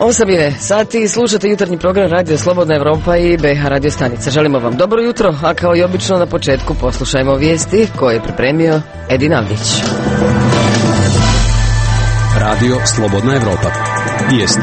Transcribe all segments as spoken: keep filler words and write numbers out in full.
osam je sati, slušate jutarnji program Radio Slobodna Evropa i B H radio stanica. Želimo vam dobro jutro, a kao i obično na početku poslušajmo vijesti koje je pripremio Edin Avdić. Radio Slobodna Evropa. Vijesti.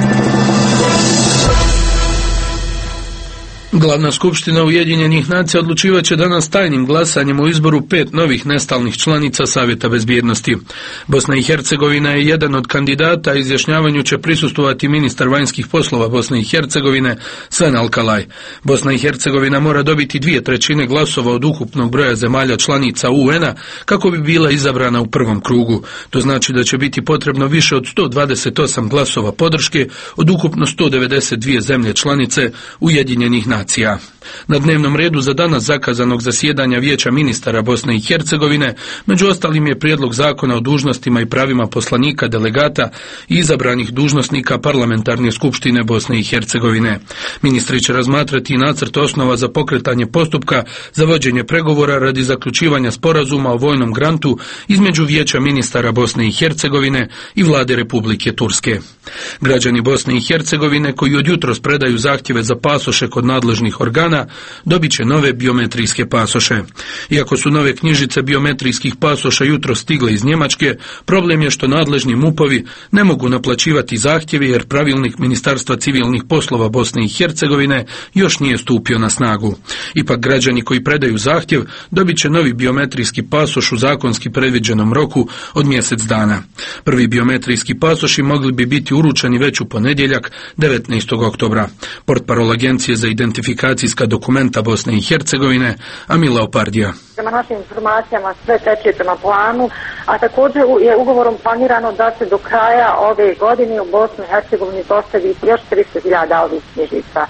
Glavna skupština Ujedinjenih nacija odlučivat će danas tajnim glasanjem o izboru pet novih nestalnih članica Savjeta bezbjednosti. Bosna i Hercegovina je jedan od kandidata, a izjašnjavanju će prisustvovati ministar vanjskih poslova Bosne i Hercegovine Sven Alkalaj. Bosna i Hercegovina mora dobiti dvije trećine glasova od ukupnog broja zemalja članica U N-a kako bi bila izabrana u prvom krugu. To znači da će biti potrebno više od sto dvadeset osam glasova podrške od ukupno sto devedeset dvije zemlje članice Ujedinjenih nacija. Na dnevnom redu za danas zakazanog zasjedanja Vijeća ministara Bosne i Hercegovine među ostalim je prijedlog zakona o dužnostima i pravima poslanika, delegata i izabranih dužnosnika Parlamentarne skupštine Bosne i Hercegovine. Ministri će razmatrati i nacrt osnova za pokretanje postupka za vođenje pregovora radi zaključivanja sporazuma o vojnom grantu između Vijeća ministara Bosne i Hercegovine i Vlade Republike Turske. Građani Bosne i Hercegovine koji od jutros predaju zahtjeve za pasoše kod nadležnih organa dobit će nove biometrijske pasoše. Iako su nove knjižice biometrijskih pasoša jutro stigle iz Njemačke, problem je što nadležni mupovi ne mogu naplaćivati zahtjeve jer pravilnik Ministarstva civilnih poslova Bosne i Hercegovine još nije stupio na snagu. Ipak građani koji predaju zahtjev dobit će novi biometrijski pasoš u zakonski predviđenom roku od mjesec dana. Prvi biometrijski pasoši mogli bi biti uručeni već u ponedjeljak devetnaestog oktobra. Portparol Agencije za identifikacijska dokumenta Bosne i Hercegovine Amila Opardija. Prema našim informacijama sve teče prema planu, a također je ugovorom planirano da se do kraja ove godine u Bosni i Hercegovini dostavi još tristo hiljada ovih knjižica.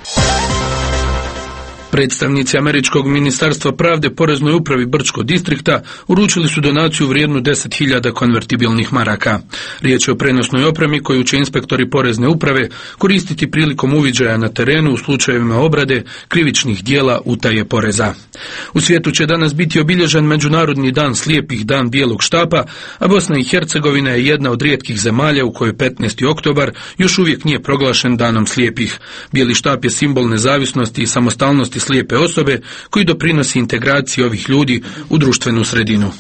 Predstavnici Američkog ministarstva pravde Poreznoj upravi Brčko distrikta uručili su donaciju vrijednu deset hiljada konvertibilnih maraka. Riječ je o prenosnoj opremi koju će inspektori Porezne uprave koristiti prilikom uviđaja na terenu u slučajevima obrade krivičnih dijela utaje poreza. U svijetu će danas biti obilježen Međunarodni dan slijepih, dan bijelog štapa, a Bosna i Hercegovina je jedna od rijetkih zemalja u kojoj petnaesti oktobar još uvijek nije proglašen danom slijepih. Bijeli štap je simbol nezavisnosti i samostalnosti slijepe osobe koji doprinosi integraciji ovih ljudi u društvenu sredinu.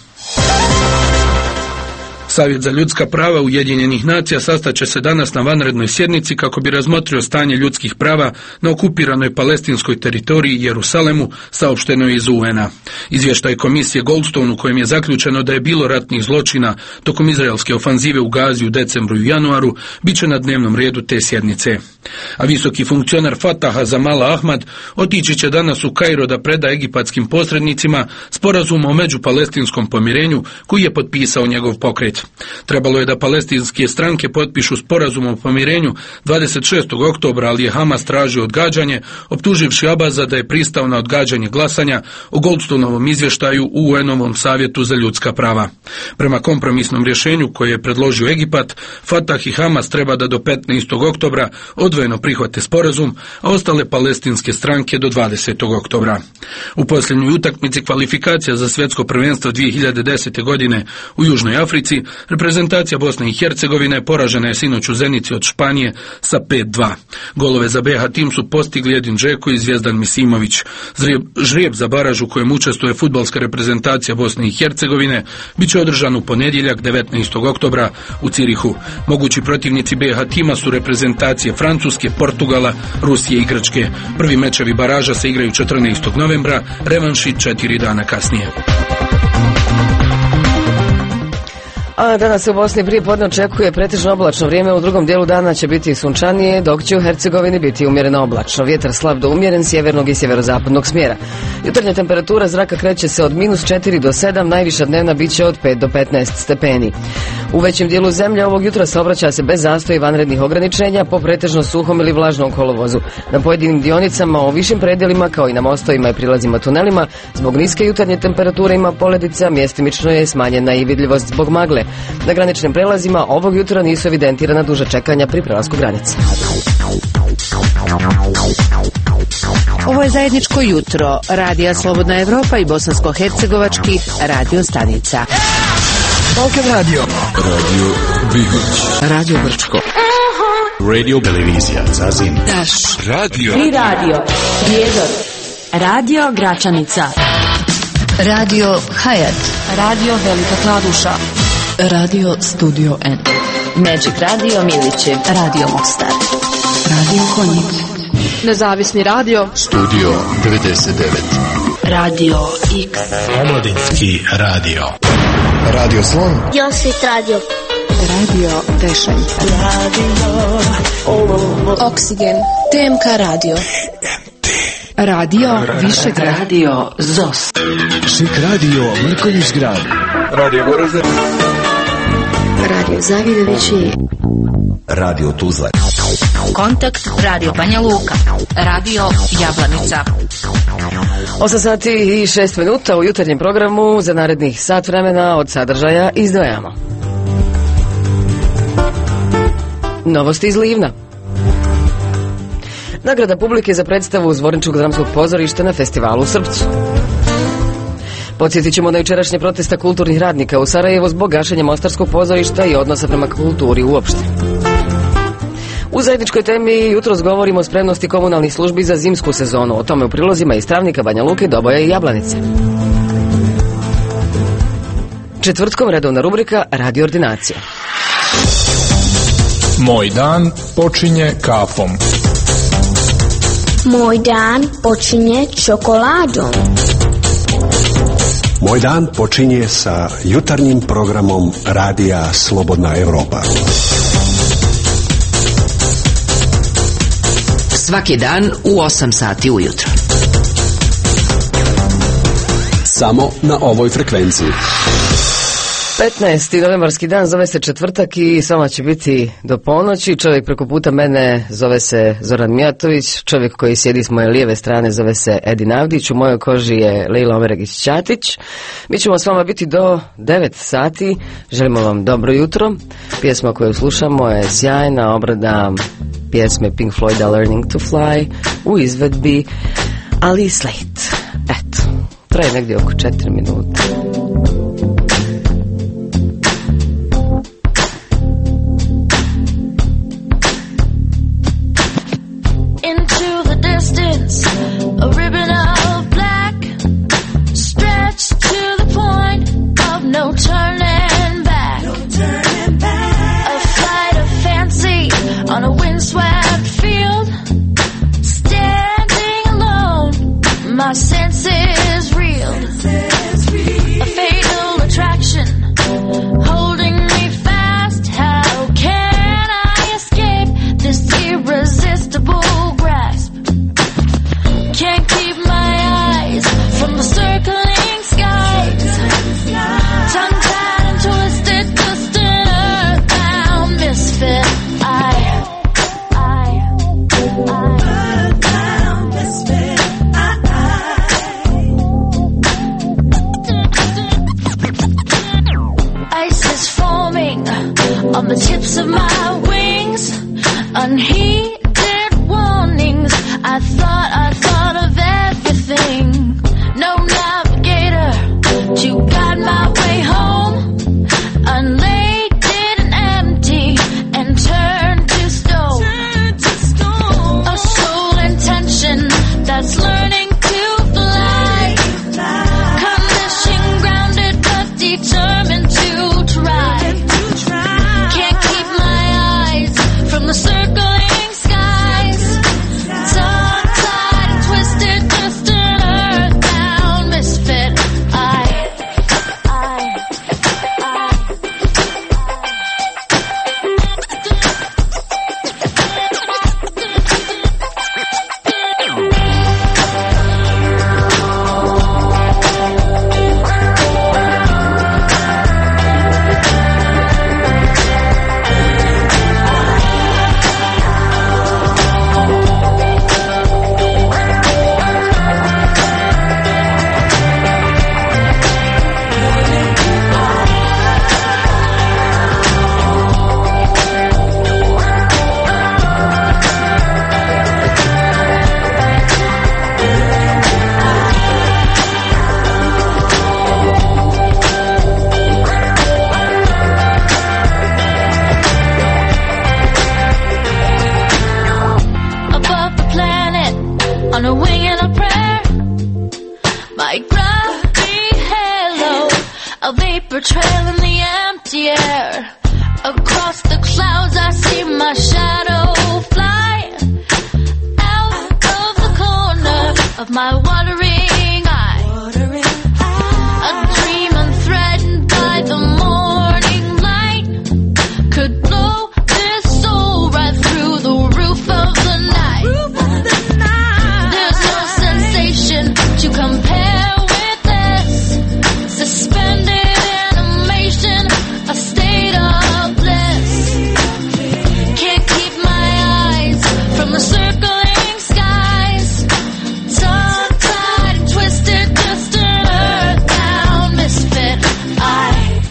Savjet za ljudska prava Ujedinjenih nacija sastaće se danas na vanrednoj sjednici kako bi razmotrio stanje ljudskih prava na okupiranoj palestinskoj teritoriji Jerusalemu, saopšteno je iz U N-a. Izvještaj komisije Goldstone u kojem je zaključeno da je bilo ratnih zločina tokom izraelske ofanzive u Gazi u decembru i januaru bit će na dnevnom redu te sjednice. A visoki funkcionar Fataha Zamala Ahmad otići će danas u Kairo da preda egipatskim posrednicima sporazum o međupalestinskom pomirenju koji je potpisao njegov pokret. Trebalo je da palestinske stranke potpišu sporazum o pomirenju dvadeset šestog oktobra, ali je Hamas tražio odgađanje, optuživši Abaza da je pristao na odgađanje glasanja o Goldstoneovom izvještaju u U N-ovom savjetu za ljudska prava. Prema kompromisnom rješenju koje je predložio Egipat, Fatah i Hamas treba da do petnaestog oktobra odvojeno prihvate sporazum, a ostale palestinske stranke do dvadesetog oktobra. U posljednjoj utakmici kvalifikacija za svjetsko prvenstvo dvije hiljade desete. godine u Južnoj Africi, reprezentacija Bosne i Hercegovine poražena je sinoć u Zenici od Španije sa pet dva. Golove za B H tim su postigli Edin Džeko i Zvijezdan Misimović. Žrijeb, žrijeb za baraž u kojem učestvuje fudbalska reprezentacija Bosne i Hercegovine bit će održan u ponedjeljak devetnaestog oktobra u Cirihu. Mogući protivnici B H tima su reprezentacije Francuske, Portugala, Rusije i Grčke. Prvi mečevi baraža se igraju četrnaestog novembra, revanši četiri dana kasnije. A danas se u Bosni prije podne očekuje pretežno oblačno vrijeme, u drugom dijelu dana će biti sunčanije, dok će u Hercegovini biti umjereno oblačno. Vjetar slab do umjeren sjevernog i sjeverozapadnog smjera. Jutarnja temperatura zraka kreće se od minus četiri do sedam, najviša dnevna bit će od pet do petnaest stepeni. U većem dijelu zemlje ovog jutra saobraća se bez zastoja i vanrednih ograničenja po pretežno suhom ili vlažnom kolovozu. Na pojedinim dionicama o višim predjelima kao i na mostovima i prilazima tunelima zbog niske jutarnje temperature ima poledica, mjestimično je smanjena i vidljivost zbog magle. Na graničnim prelazima ovog jutra nisu evidentirana duža čekanja pri prelasku granice. Ovo je zajedničko jutro Radija Slobodna Evropa i bosansko-hercegovački radio stanica. Balkan radio. Radio Bihoć. Radio Brčko. Radio televizija Zazim. Daš. Radio. Tri radio. Prijedor. Radio Gračanica. Radio Hayat. Radio Velika Kladuša. Radio Studio N. Magic Radio Milići. Radio Mostar. Radio Konjic. Nezavisni radio. Studio devedeset devet. Radio X. Omladinski radio. Radio Slon. Josit radio. Radio Tešan. Radio Oksigen. T M K radio. Radio Višegrad. Radio Zos. Šik radio Mrkonjić grad. Radio Goražde. Radio Zavidovići. Radio Tuzla. Kontakt Radio Banja Luka. Radio Jablanica. osam sati i šest minuta u jutarnjem programu. Za narednih sat vremena od sadržaja izdvajamo. Novosti iz Livna. Nagrada publike za predstavu Zvorničkog dramskog pozorišta na festivalu u Srpcu. Podsjetit ćemo na jučerašnje protesta kulturnih radnika u Sarajevu zbog gašenja Mostarskog pozorišta i odnosa prema kulturi uopšte. U zajedničkoj temi jutros govorimo o spremnosti komunalnih službi za zimsku sezonu. O tome u prilozima iz Travnika, Banja Luke, Doboja i Jablanice. Četvrtkom redovna rubrika Radio ordinacija. Moj dan počinje kafom. Moj dan počinje čokoladom. Moj dan počinje sa jutarnjim programom Radija Slobodna Evropa. Svaki dan u osam sati ujutro. Samo na ovoj frekvenciji. petnaesti novembarski dan, zove se četvrtak i s vama će biti do ponoći. Čovjek preko puta mene zove se Zoran Mijatović, čovjek koji sjedi s moje lijeve strane zove se Edin Avdić, u mojoj koži je Lejla Omeregić-Ćatić. Mi ćemo s vama biti do devet sati, želimo vam dobro jutro. Pjesma koju slušamo je sjajna obrada pjesme Pink Floyda Learning to Fly u izvedbi Ali Slate. Eto, traje negdje oko četiri minute. A ribbon of black stretched to the point of no turning back. No turning back. A flight of fancy on a windswept field. Standing alone, my senses reeled. A fatal attraction holding me fast. How can I escape this irresistible grasp? Can't keep my eyes from the circling skies. Tongue-tied and twisted, just an earthbound misfit. I, I, I, earthbound misfit. I, I, on a wing and a prayer. My gravity halo, a vapor trail in the empty air. Across the clouds I see my shadow fly out of the corner of my watering eye. A dream unthreatened by the morning light could blow this soul right through the roof of the night. There's no sensation to compare with this. Suspended animation, a state of bliss. Can't keep my eyes from the circling skies. Tongue-tied and twisted, just an earthbound misfit. I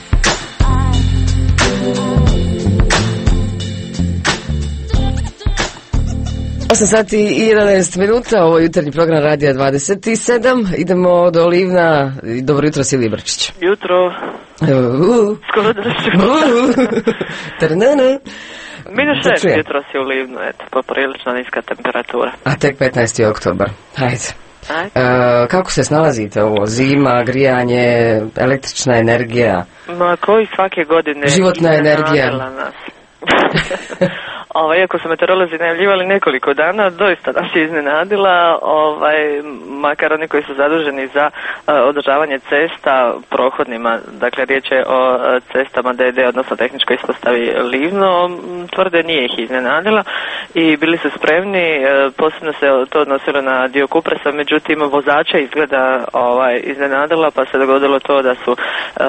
osam sati i jedanaest minuta, ovo je jutarnji program Radija dvadeset sedam. Idemo do Livna. Dobro jutro, Silvija Brčić. Jutro. Uh, Skoro drži. Minus šest jutro si u Livnu, eto, poprilično niska temperatura. A tek petnaesti oktobar. Hajde. Ajde. E, kako se snalazite ovo? Zima, grijanje, električna energija? Ma koji svake godine životna energija. Nas. Ovaj, iako su meteorolozi najavljivali nekoliko dana, doista nas je iznenadila, ovaj, makar oni koji su zaduženi za uh, održavanje cesta prohodnima, dakle riječ je o uh, cestama D D, odnosno tehničkoj ispostavi Livno, tvrde nije ih iznenadila i bili su spremni, uh, posebno se to odnosilo na dio Kupresa, međutim vozača izgleda ovaj, iznenadila, pa se dogodilo to da su uh,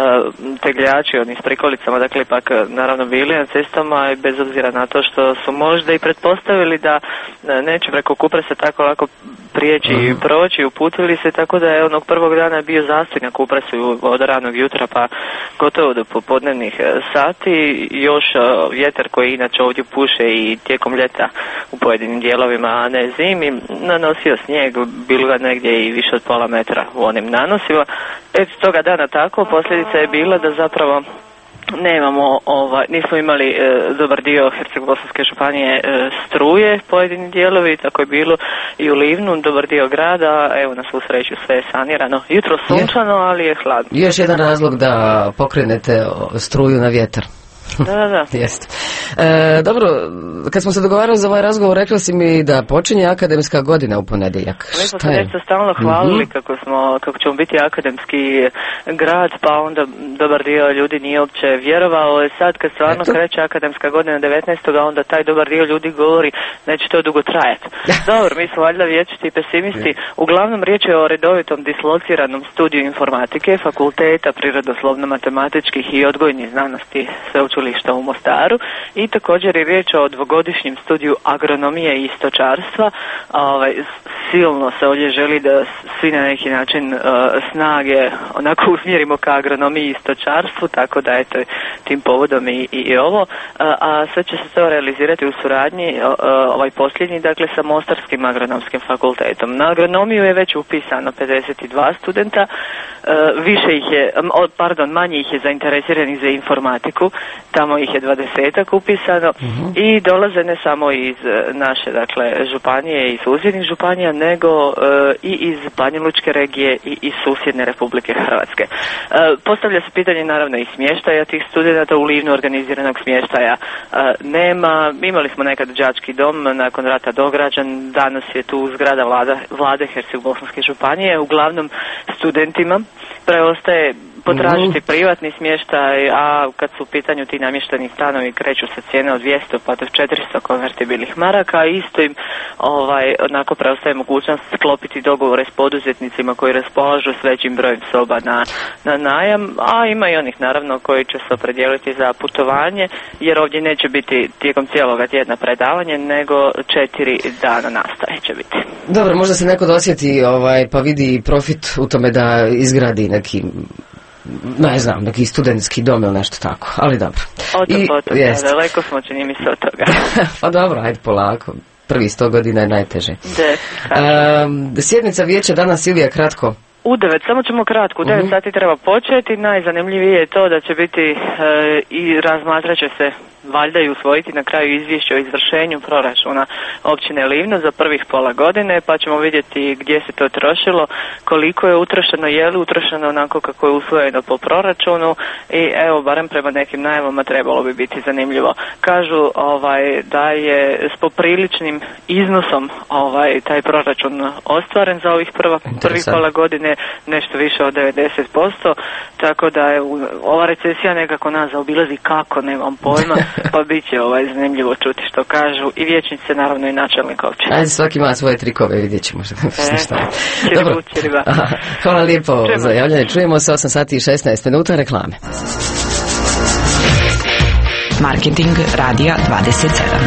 tegljači, oni s prikolicama, dakle ipak naravno bili na cestama i bez obzira na to što su možda i pretpostavili da neće preko Kupresa tako lako prijeći i proći, uputili se, tako da je onog prvog dana bio zastoj na Kupresu od ranog jutra pa gotovo do popodnevnih sati. Još vjetar koji inače ovdje puše i tijekom ljeta u pojedinim dijelovima, a ne zimi, nanosio snijeg, bilo ga negdje i više od pola metra u onim nanosima. Eto toga dana tako, posljedica je bila da zapravo nemamo, ovaj, nismo imali e, dobar dio Herceg-Bosanske županije e, struje, pojedini dijelovi, tako je bilo i u Livnu, dobar dio grada, evo na svu sreću sve je sanirano. Jutro sunčano, ali je hladno. Još jedan razlog da pokrenete struju na vjetar. Da, da, da. Jeste. E, dobro, kad smo se dogovarali za ovaj razgovor, rekla si mi da počinje akademska godina u ponedjeljak. Mi smo se nešto stalno hvalili mm-hmm. kako, smo, kako ćemo biti akademski grad, pa onda dobar dio ljudi nije uopće vjerovao. Sad kad stvarno Eto. kreće akademska godina devetnaestog onda taj dobar dio ljudi govori neće to dugo trajati. Dobro, mi smo valjda vječiti i pesimisti. Uglavnom riječ je o redovitom dislociranom studiju informatike, fakulteta prirodoslovno-matematičkih i odgojnih znanosti sveučilišta u Mostaru i također je riječ o dvogodišnjem studiju agronomije i stočarstva. Ovaj, silno se ovdje želi da svi na neki način uh, snage onako usmjerimo ka agronomiji i stočarstvu, tako da eto tim povodom i, i, i ovo. Uh, a sve će se to realizirati u suradnji uh, ovaj posljednji, dakle sa Mostarskim agronomskim fakultetom. Na agronomiju je već upisano pedeset dva studenta, uh, više ih je, um, pardon, manje ih je zainteresiranih za informatiku, tamo ih je dvadesetak upisano uh-huh. i dolaze ne samo iz naše dakle županije i susjednih županija, nego uh, i iz Banjalučke regije i iz susjedne Republike Hrvatske. Uh, postavlja se pitanje naravno i smještaja tih studenata. U Livnu organiziranog smještaja uh, nema. Imali smo nekad đački dom, nakon rata dograđen, danas je tu zgrada vlada, vlade Herceg-Bosanske županije. Uglavnom studentima preostaje potražiti mm. privatni smještaj, a kad su u pitanju ti namješteni stanovi kreću se cijene od dvjesto pa do četiristo konvertibilnih maraka, isto im ovaj, onako preostaje mogućnost sklopiti dogovore s poduzetnicima koji raspolažu s većim brojem soba na, na najam, a ima i onih naravno koji će se opredijeliti za putovanje, jer ovdje neće biti tijekom cijeloga tjedna predavanje, nego četiri dana nastave će biti. Dobro, možda se neko dosjeti ovaj, pa vidi profit u tome da izgradi neki, ne znam, neki studentski dom ili nešto tako, ali dobro. O to potom, da, daleko smo čini mi se od toga. Pa dobro, ajde polako, prvi sto godina je najteže. De, um, sjednica vijeća danas, Silvija, kratko. U devet, samo ćemo kratko, u devet uh-huh. sati treba početi, najzanimljivije je to da će biti e, i razmatrat će se valjda i usvojiti na kraju izvješće o izvršenju proračuna općine Livno za prvih pola godine, pa ćemo vidjeti gdje se to trošilo, koliko je utrošeno, je li utrošeno onako kako je usvojeno po proračunu i evo, barem prema nekim najavama trebalo bi biti zanimljivo. Kažu ovaj, da je s popriličnim iznosom ovaj, taj proračun ostvaren za ovih prva, prvih pola godine, nešto više od devedeset posto, tako da je ova recesija nekako nas zaobilazi, kako, nemam pojma, pa bit će ovaj, zanimljivo čuti što kažu i vijećnice, naravno i načelnik općine. Ajde, svaki ima svoje trikove, vidjet ćemo što. E, šta. Dobro. Hvala lijepo za javljanje. Čujemo se osam sati i šesnaest minuta reklame. Marketing radija dvadeset sedam.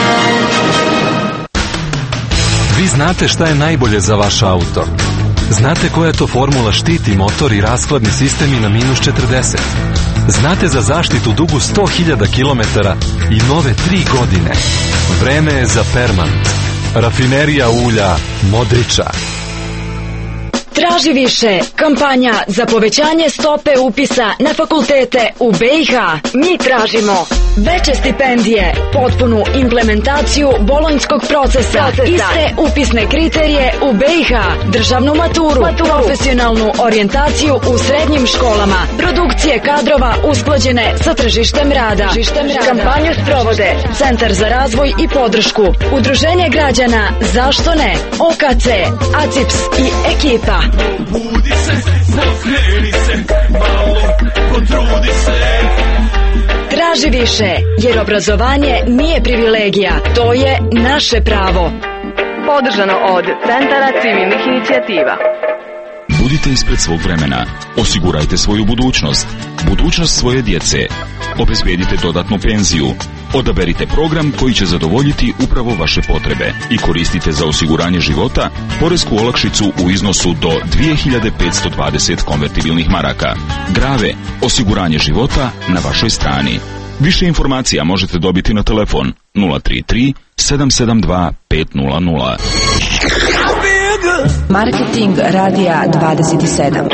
Vi znate šta je najbolje za vaš auto. Znate koja to formula štiti motor i rashladni sistemi na minus četrdeset. Znate za zaštitu dugu sto hiljada kilometara i nove tri godine. Vreme je za Permant. Rafinerija ulja Modriča. Traži više. Kampanja za povećanje stope upisa na fakultete u B i H. Mi tražimo veće stipendije, potpunu implementaciju bolonjskog procesa, procesa, iste upisne kriterije u B i H, državnu maturu, maturu, profesionalnu orijentaciju u srednjim školama, produkcije kadrova usklađene sa tržištem rada. Tržištem rada. Kampanju sprovode Centar za razvoj i podršku, Udruženje građana Zašto ne, O K C, A C I P S i ekipa. Budi se, pokreni se, malo potrudi se. Traži više, jer obrazovanje nije privilegija, to je naše pravo. Podržano od Centara civilnih inicijativa. Budite ispred svog vremena. Osigurajte svoju budućnost. Budućnost svoje djece. Obezbedite dodatnu penziju. Odaberite program koji će zadovoljiti upravo vaše potrebe i koristite za osiguranje života poresku olakšicu u iznosu do dvije hiljade petsto dvadeset konvertibilnih maraka. Grave, osiguranje života na vašoj strani. Više informacija možete dobiti na telefon nula tri tri sedam sedam dva pet nula nula. Marketing radija dvadeset sedam.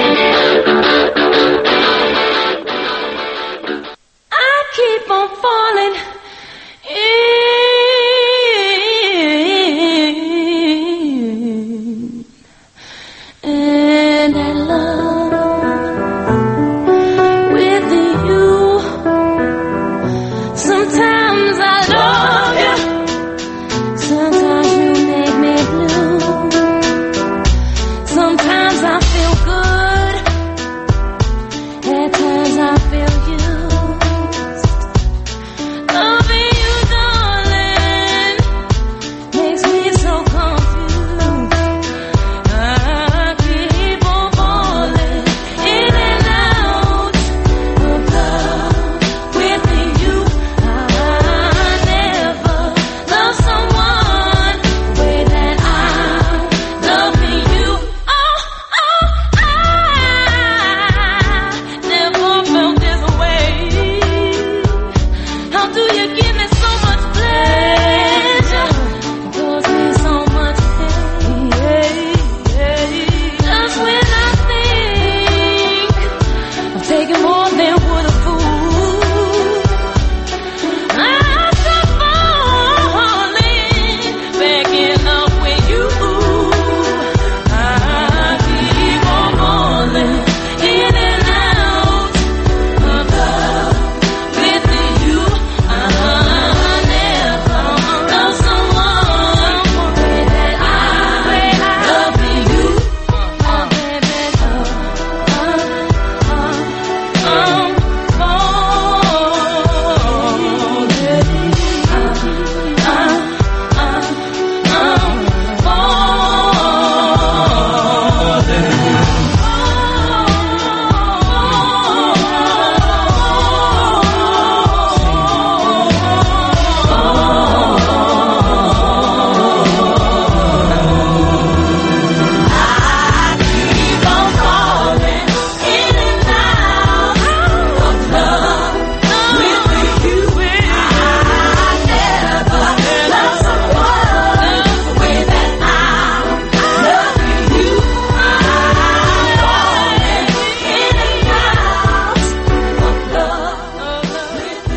Keep on falling in, and I love with you. Sometimes I love you, sometimes you make me blue. Sometimes I feel good.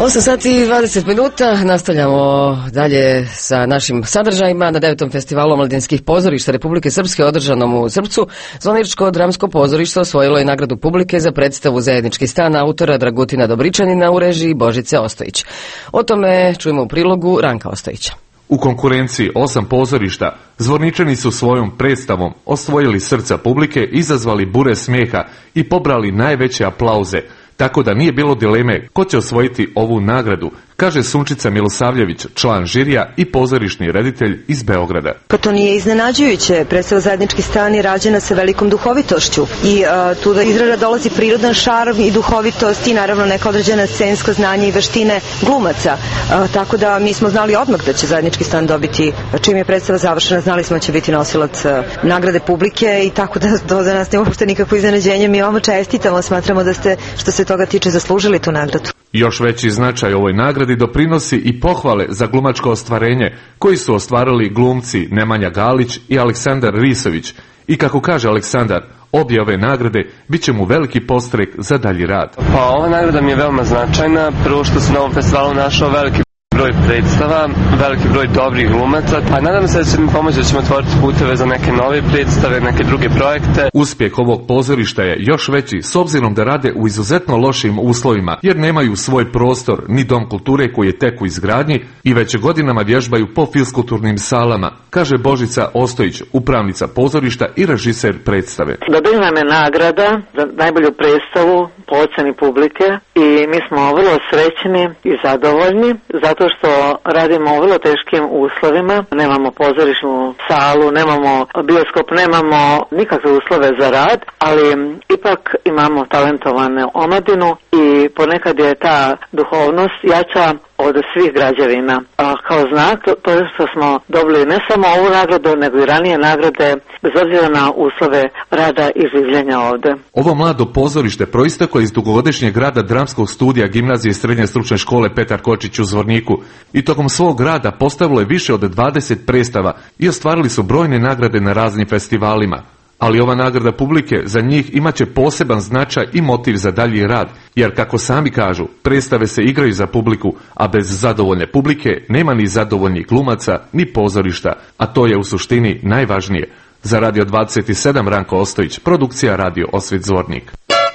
osam sati i dvadeset minuta, nastavljamo dalje sa našim sadržajima. Na devetom festivalu omladinskih pozorišta Republike Srpske održanom u Srpcu, Zvonirčko dramsko pozorište osvojilo je nagradu publike za predstavu Zajednički stan autora Dragutina Dobričanina u režiji Božice Ostojić. O tome čujemo u prilogu Ranka Ostojića. U konkurenciji osam pozorišta, Zvorničani su svojom predstavom osvojili srca publike, izazvali bure smijeha i pobrali najveće aplauze, tako da nije bilo dileme ko će osvojiti ovu nagradu, kaže Sunčica Milosavljević, član žirija i pozorišni reditelj iz Beograda. Pa to nije iznenađujuće. Predstava Zajednički stan je rađena sa velikom duhovitošću i a, tu da izraža dolazi prirodan šarm i duhovitost i naravno neka određena scenska znanja i veštine glumaca. A, tako da mi smo znali odmah da će Zajednički stan dobiti, čim je predstava završena, znali smo da će biti nosilac a, nagrade publike i tako da to za nas nema uopšte nikakvo iznenađenje. Mi vama čestitamo, smatramo da ste, što se toga tiče, zaslužili tu nagradu. Još veći značaj ovoj nagradi doprinosi i pohvale za glumačko ostvarenje koji su ostvarili glumci Nemanja Galić i Aleksandar Risović. I kako kaže Aleksandar, obje ove nagrade bit će mu veliki podstrek za dalji rad. Pa ova nagrada mi je veoma značajna, prvo što se na ovom festivalu našao veliki broj predstava, veliki broj dobrih glumaca, a nadam se da će mi pomoći da ćemo otvoriti puteve za neke nove predstave, neke druge projekte. Uspjeh ovog pozorišta je još veći s obzirom da rade u izuzetno lošim uslovima, jer nemaju svoj prostor ni dom kulture koji je tek u izgradnji i već godinama vježbaju po fiskulturnim salama, kaže Božica Ostojić, upravnica pozorišta i režiser predstave. Dobila nam je nagrada za najbolju predstavu po ocjeni publike i mi smo vrlo srećni i zadovoljni zato što radimo u vrlo teškim uslovima. Nemamo pozorišnu salu, nemamo bioskop, nemamo nikakve uslove za rad, ali ipak imamo talentovane omladinu i ponekad je ta duhovnost jača od svih građevina. A kao znak to je što smo dobili ne samo ovu nagradu, nego i ranije nagrade, bez obzira na uslove rada i življenja ovde. Ovo mlado pozorište proisteklo iz dugogodišnjeg rada dramskog studija Gimnazije i srednje stručne škole Petar Kočić u Zvorniku i tokom svog rada postavilo je više od dvadeset predstava i ostvarili su brojne nagrade na raznim festivalima. Ali ova nagrada publike za njih imaće poseban značaj i motiv za dalji rad, jer kako sami kažu, predstave se igraju za publiku, a bez zadovoljne publike nema ni zadovoljnih glumaca, ni pozorišta, a to je u suštini najvažnije. Za Radio dvadeset sedam Ranko Ostojić, produkcija Radio Osvit Zvornik.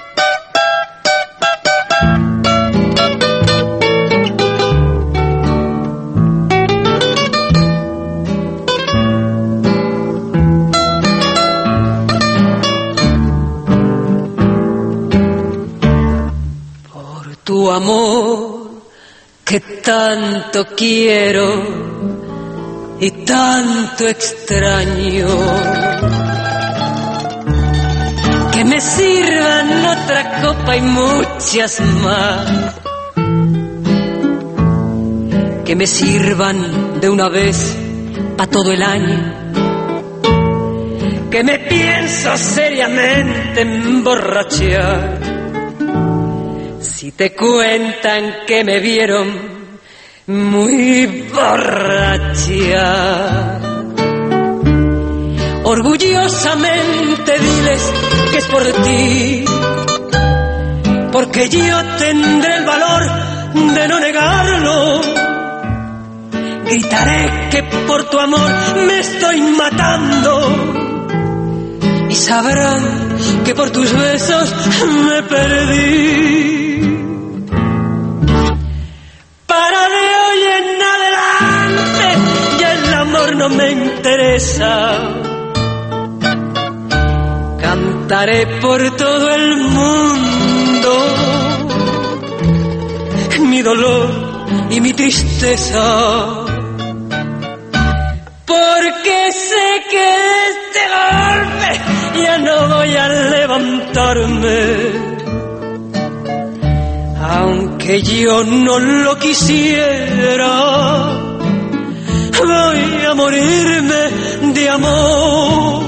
Tu amor que tanto quiero y tanto extraño, que me sirvan otra copa y muchas más, que me sirvan de una vez pa' todo el año, que me pienso seriamente emborrachar. Si te cuentan que me vieron muy borracha, orgullosamente diles que es por ti, porque yo tendré el valor de no negarlo. Gritaré que por tu amor me estoy matando y sabrán que por tus besos me perdí. Para de hoy en adelante ya el amor no me interesa. Cantaré por todo el mundo mi dolor y mi tristeza, porque sé que de este golpe ya no voy a levantarme. Aunque yo no lo quisiera, voy a morirme de amor.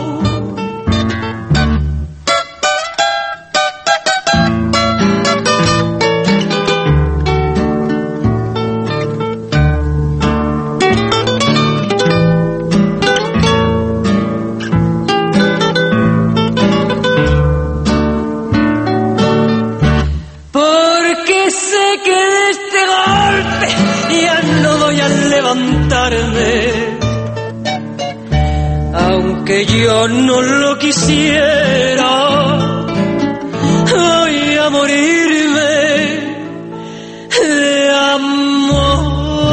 Porque sé que de este golpe aunque yo no lo quisiera, voy a morirme de amor.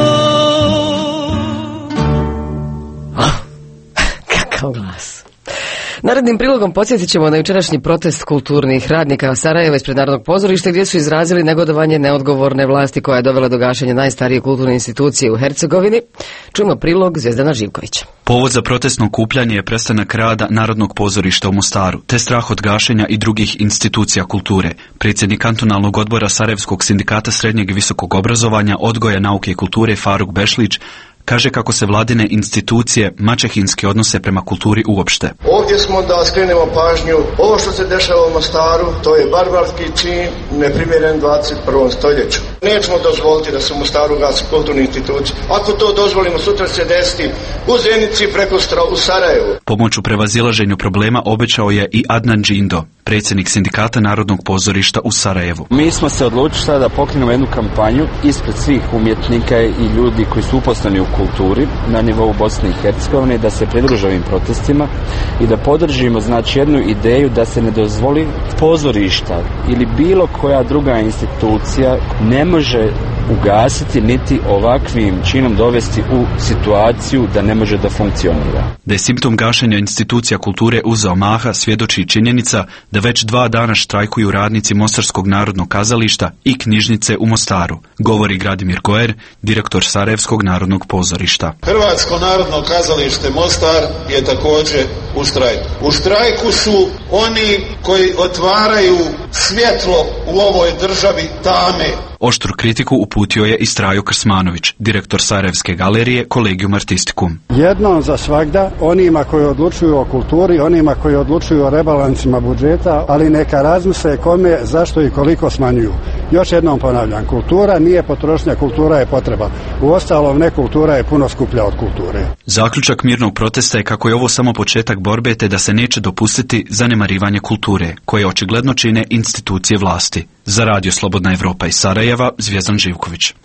Kakav glas. Narednim prilogom podsjetit ćemo na jučerašnji protest kulturnih radnika Sarajeva ispred Narodnog pozorišta gdje su izrazili negodovanje neodgovorne vlasti koja je dovela do gašenja najstarije kulturne institucije u Hercegovini. Čujemo prilog Zvezdana Živkovića. Povod za protestno okupljanje je prestanak rada Narodnog pozorišta u Mostaru, te strah od gašenja i drugih institucija kulture. Predsjednik kantonalnog odbora Sarajevskog sindikata srednjeg i visokog obrazovanja, odgoja, nauke i kulture Faruk Bešlić kaže kako se vladine institucije maćehinski odnose prema kulturi uopšte. Ovdje smo da skrenemo pažnju, ovo što se dešava u Mostaru, to je barbarski čin, neprimjeren dvadeset prvom stoljeću. Nećemo dozvoliti da se u Mostaru gasi kulturne institucije. Ako to dozvolimo, sutra se desiti u Zenici, prekostra u Sarajevu. Pomoć u prevazilaženju problema obećao je i Adnan Džindo, predsjednik sindikata Narodnog pozorišta u Sarajevu. Mi smo se odlučili sada da pokrenemo jednu kampanju ispred svih umjetnika i ljudi koji su uposleni u kulturi na nivou Bosne i Hercegovine, da se pridruže ovim protestima i da podržimo znači jednu ideju da se ne dozvoli pozorišta ili bilo koja druga institucija ne može ugasiti niti ovakvim činom dovesti u situaciju da ne može da funkcionira. Da je simptom gašenja institucija kulture uzeo maha svjedoči i činjenica da već dva dana štrajkuju radnici Mostarskog narodnog kazališta i knjižnice u Mostaru, govori Gradimir Goer, direktor Sarajevskog narodnog pozorišta. Hrvatsko narodno kazalište Mostar je također u štrajku. U štrajku su oni koji otvaraju svjetlo u ovoj državi tame. Oštru kritiku uputio je i Strajo Krsmanović, direktor Sarajevske galerije Collegium Artisticum. Jednom za svagda onima koji odlučuju o kulturi, onima koji odlučuju o rebalansima budžeta, ali neka razmisle kome, zašto i koliko smanjuju. Još jednom ponavljam, kultura nije potrošnja, kultura je potreba. Uostalom, ne, kultura je puno skuplja od kulture. Zaključak mirnog protesta je kako je ovo samo početak borbe te da se neće dopustiti zanemarivanje kulture, koje očigledno čine institucije vlasti. Za Radio Slobodna Evropa iz Sarajeva, Zvjezdan Živković.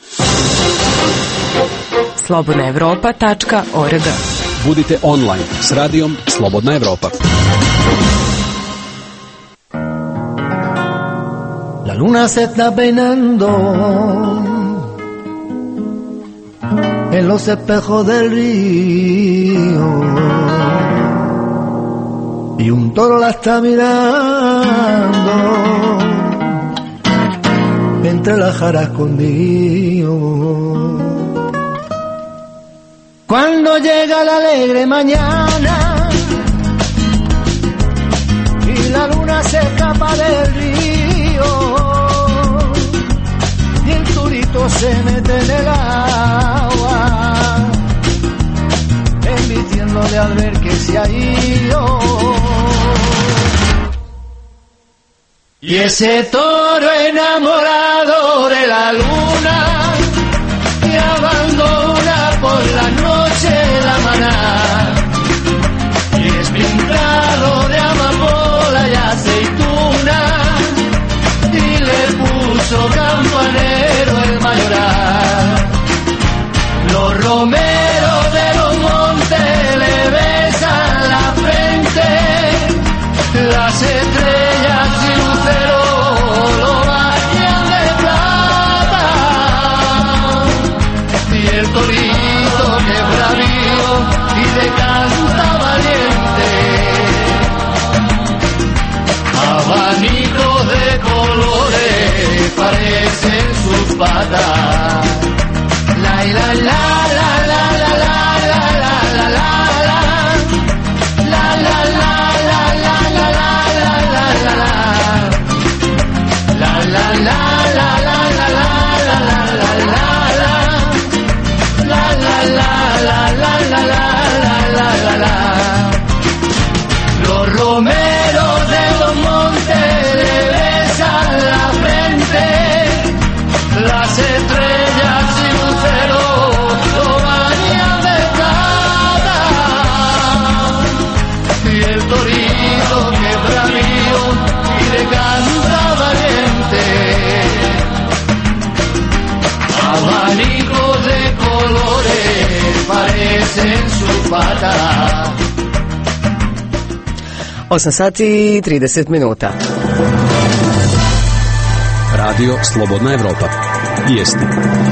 slobodna evropa tačka org. Budite online s radijom Slobodna Evropa. La luna se está peinando en los espejos del río y un toro la está mirando entre la jara escondido. Cuando llega la alegre mañana y la luna se escapa del río y el turito se mete en el agua, embistiéndole al ver que se ha ido. Y ese toro enamorado de la luna y abandona por la noche la maná y es pintado de amapola y aceituna y le puso campanero el mayoral. Los romeros de los montes le besan la frente, las estrellas y luceros lo bañan de plata y el torito que es bravío y de canta valiente, abanicos de colores parecen sus patas. La la la la la la la la la la la la la los romeros de los montes le besan la frente, las estrellas y luceros lo bañan de plata y el torito que es bravío y de canta valiente, abanicos de colores parecen sus patas. osam sati i trideset minuta. Radio Slobodna Evropa. Vijesti.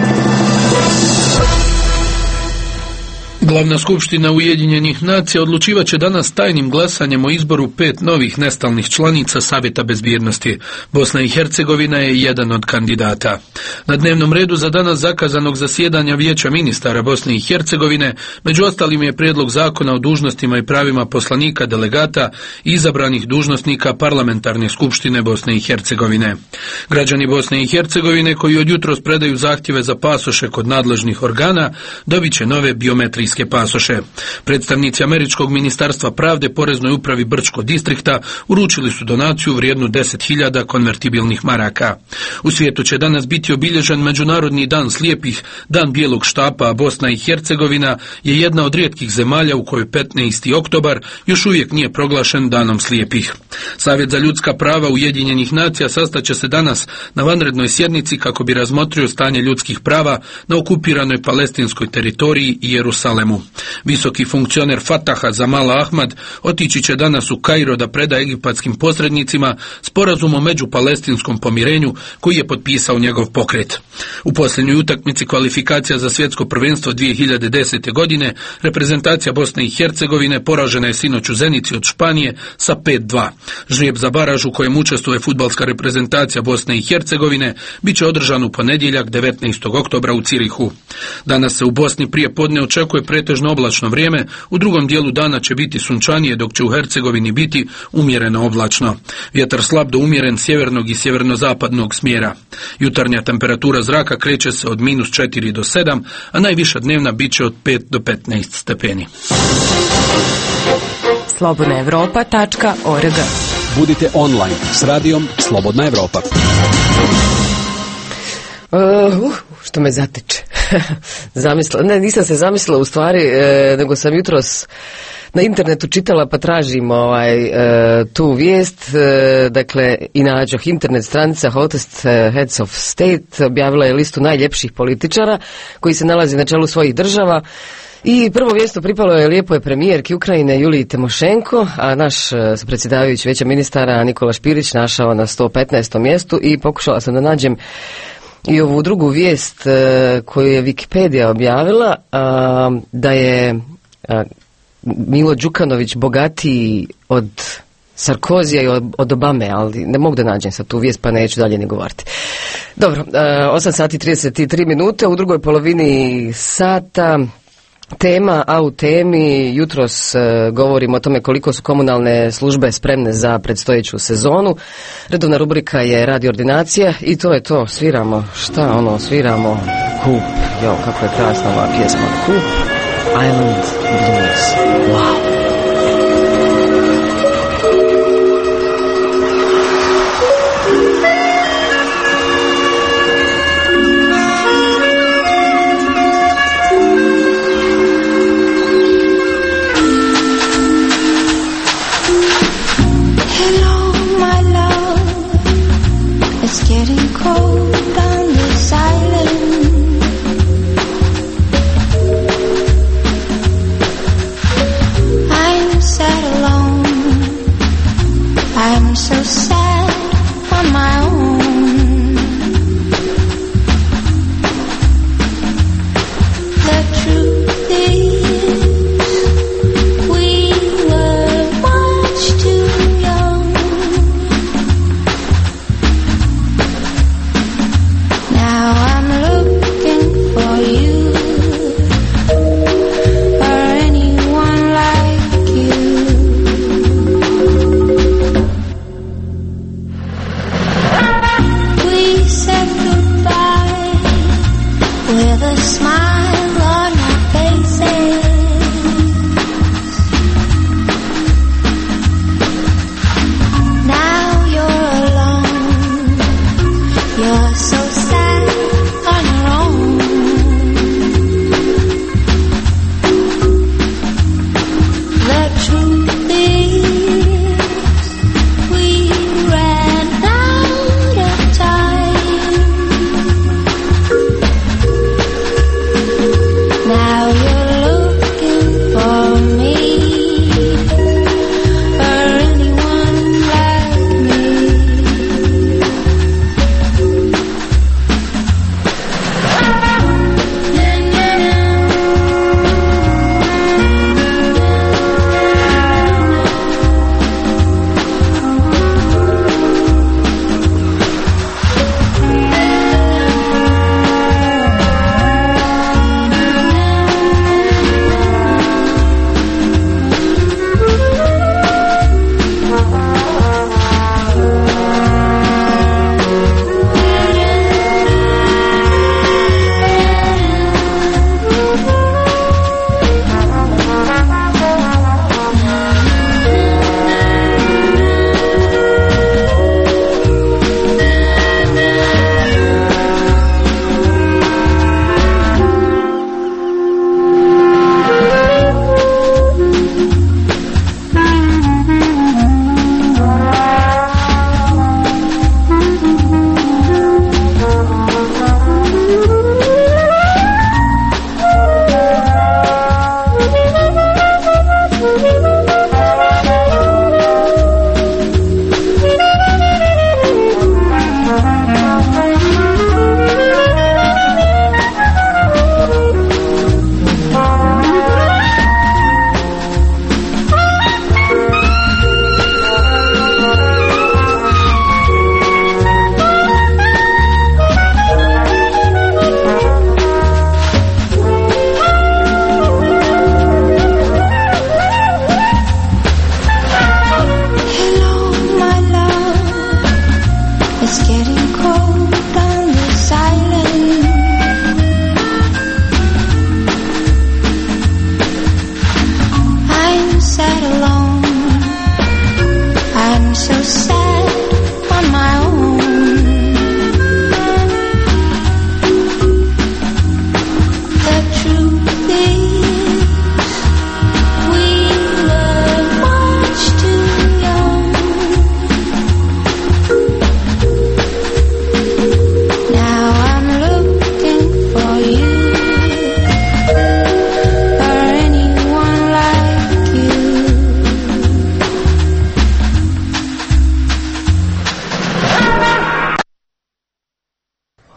Glavna skupština Ujedinjenih nacija odlučivat će danas tajnim glasanjem o izboru pet novih nestalnih članica Savjeta bezbjednosti. Bosna i Hercegovina je jedan od kandidata. Na dnevnom redu za danas zakazanog zasjedanja Vijeća ministara Bosne i Hercegovine među ostalim je prijedlog zakona o dužnostima i pravima poslanika, delegata i izabranih dužnosnika parlamentarne skupštine Bosne i Hercegovine. Građani Bosne i Hercegovine koji od jutros predaju zahtjeve za pasoše kod nadležnih organa dobit će nove biometrijske pasoše. Predstavnici Američkog ministarstva pravde Poreznoj upravi Brčko distrikta uručili su donaciju vrijednu deset hiljada konvertibilnih maraka. U svijetu će danas biti obilježen Međunarodni dan slijepih, dan bijelog štapa, a Bosna i Hercegovina je jedna od rijetkih zemalja u kojoj petnaesti oktobar još uvijek nije proglašen danom slijepih. Savjet za ljudska prava Ujedinjenih nacija sastaće se danas na vanrednoj sjednici kako bi razmotrio stanje ljudskih prava na okupiranoj palestinskoj teritoriji i Jerusalemu. Visoki funkcioner Fataha Zamal Ahmad otići će danas u Kairo da preda egipatskim posrednicima sporazum o međupalestinskom pomirenju koji je potpisao njegov pokret. U posljednjoj utakmici kvalifikacija za svjetsko prvenstvo dvije hiljade desete. godine reprezentacija Bosne i Hercegovine poražena je sinoć u Zenici od Španije sa pet dva. Žrijeb za baraž u kojem učestvuje fudbalska reprezentacija Bosne i Hercegovine bit će održan u ponedjeljak devetnaestog oktobra u Cirihu. Danas se u Bosni prije podne očekuje pretežno oblačno vrijeme, u drugom dijelu dana će biti sunčanije dok će u Hercegovini biti umjereno oblačno. Vjetar slab do umjeren sjevernog i sjeverno-zapadnog smjera. Jutarnja temperatura zraka kreće se od minus četiri do sedam, a najviša dnevna bit će od pet do petnaest stepeni. slobodna evropa tačka org. Budite online s radijom Slobodna Evropa. Uh, uh, što me zatiče. Zamislila, ne, nisam se zamislila u stvari, e, nego sam jutros na internetu čitala pa tražim ovaj, e, tu vijest. E, dakle, i nađoh internet stranica Hottest Heads of State objavila je listu najljepših političara koji se nalazi na čelu svojih država. I prvo mjesto pripalo je lijepoj premijerki Ukrajine Juliji Timošenko, a naš predsjedavajući Vijeća ministara Nikola Špirić našao na sto petnaestom mjestu i pokušala sam da nađem i ovu drugu vijest e, koju je Wikipedia objavila, a, da je a, Milo Đukanović bogatiji od Sarkozija i od, od Obame, ali ne mogu da nađem sad tu vijest pa neću dalje ni govoriti. Dobro, a, osam sati trideset tri minute, u drugoj polovini sata tema, a u temi jutros e, govorimo o tome koliko su komunalne službe spremne za predstojeću sezonu. Redovna rubrika je Radio Ordinacija i to je to. Sviramo, šta ono, sviramo Coop, jo, kako je krasna ova pjesma, Coop Island Blues, wow.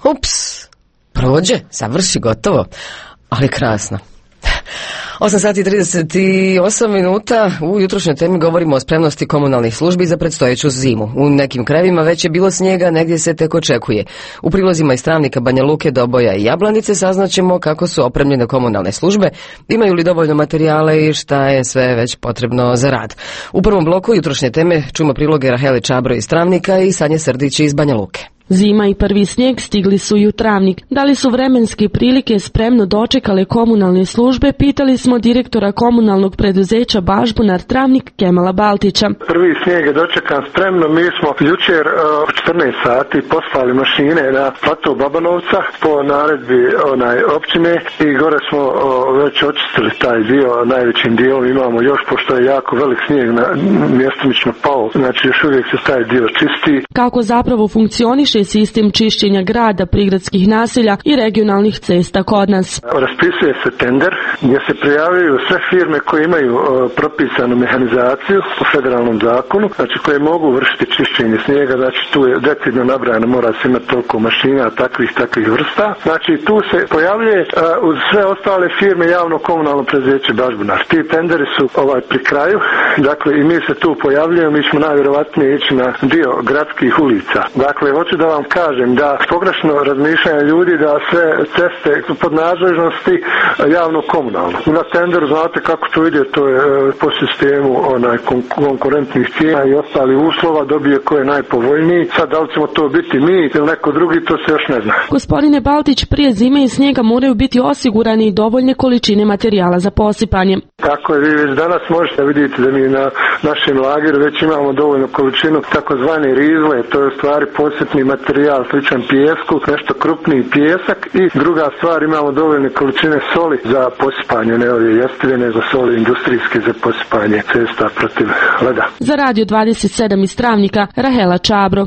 Ups, prođe, završi, gotovo, ali krasno. osam sati i trideset osam minuta. U jutrošnjoj temi govorimo o spremnosti komunalnih službi za predstojeću zimu. U nekim krajevima već je bilo snijega, negdje se tek očekuje. U prilozima iz Travnika, Banja Luke, Doboja i Jablanice saznaćemo kako su opremljene komunalne službe, imaju li dovoljno materijala i šta je sve već potrebno za rad. U prvom bloku jutrošnje teme čujemo priloge Rahele Čabro iz Travnika i Sanje Srdić iz Banja Luke. Zima i prvi snijeg stigli su i u Travnik. Da li su vremenske prilike spremno dočekale komunalne službe, pitali smo direktora komunalnog preduzeća Bažbunar Travnik Kemala Baltića. Prvi snijeg je dočekan spremno. Mi smo jučer u četrnaest sati poslali mašine na plato Babanovca po naredbi onaj općine i gore smo o, već očistili taj dio, najvećim dijelom imamo još, pošto je jako velik snijeg na mjestimično pao, znači još uvijek se taj dio čisti. Kako zapravo funkcioniše sistem čišćenja grada, prigradskih naselja i regionalnih cesta kod nas? Raspisuje se tender gdje se prijavljaju sve firme koje imaju o, propisanu mehanizaciju u federalnom zakonu, znači koje mogu vršiti čišćenje snijega, znači tu je decidno nabrajano, mora se imati toliko mašina, takvih, takvih vrsta. Znači tu se pojavljuje a, uz sve ostale firme javno komunalno preduzeće Bažbunar. Ti tenderi su ovaj pri kraju, dakle i mi se tu pojavljujemo, mi ćemo najvjerovatnije ići na dio gradskih ulica. Dakle, hoću da vam kažem da pogrešno razmišljanje ljudi da sve ceste pod nadležnosti javno komunalno. Na tenderu znate kako to ide, to je po sistemu onaj konkurentnih cijena i ostali uslova, dobije ko je najpovoljniji. Sad da li ćemo to biti mi ili neko drugi, to se još ne zna. Gospodine Baltić, prije zime i snijega moraju biti osigurani i dovoljne količine materijala za posipanje. Tako je, vi već danas možete vidjeti da mi na našem lageru već imamo dovoljnu količinu takozvane rizle, to je u stvari posipni materijal sličan pijesku, nešto krupniji pijesak i druga stvar imamo dovoljne količine soli za posipanje, ne ove jestivne, nego soli industrijske za posipanje cesta protiv leda. Za Radio dvadeset sedam iz Travnika, Rahela Čabro.